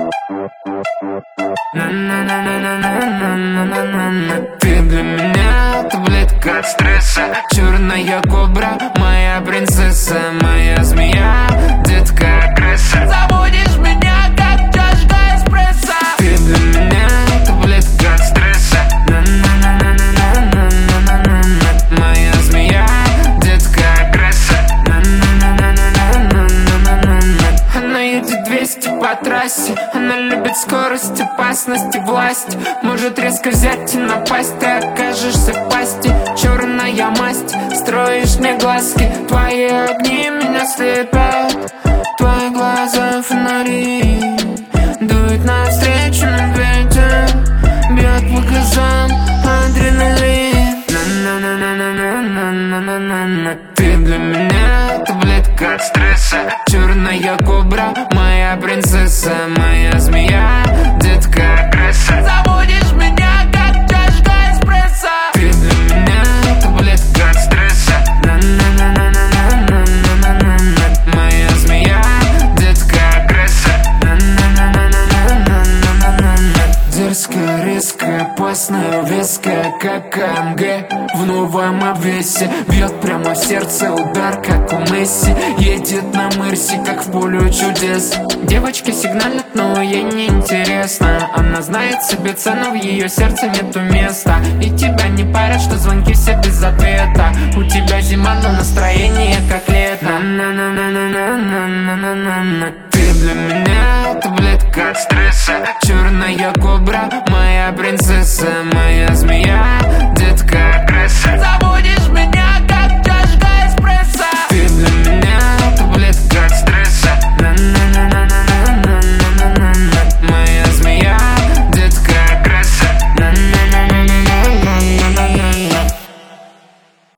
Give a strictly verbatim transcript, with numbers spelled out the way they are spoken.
Ты для меня таблетка от стресса, черная кобра, моя принцесса, моя змея, детка агрессор. Забудешь меня, как чашка эспрессо. Ты для меня таблетка от стресса, моя змея, детка агрессор. Она едет двести по трассе, она любит скорость, опасность и власть. Может резко взять и напасть, ты окажешься в пасти. Черная масть, строишь мне глазки, твои огни меня слепят. Твои глаза фонари, дует навстречу нам ветер, бьет по глазам адреналин. На-на-на-на-на-на-на-на-на. Ты для меня таблетка от стресса, черная кобра, моя принцесса, моя змея, детка агрессор. Забудешь меня, как чашка эспрессо. Ты для меня таблетка от стресса, на-на-на-на-на-на-на-на-на. Моя змея, детка агрессор. На-на-на-на-на-на-на-на-на. Дерзкая, резкая, опасная, веская, как АМГ в новом обвесе. Бьет прямо в сердце удар, как у Месси. Едет на Мерси, как в поле чудес. Девочки сигналят, но ей не интересно. Она знает себе цену, в ее сердце нету места. И тебя не парят, что звонки все без ответа. У тебя зима, но настроение как лето. На-на-на-на-на-на-на-на-на. Ты для меня таблетка от стресса, черная кобра, моя принцесса, моя змея, детка агрессор. Забудешь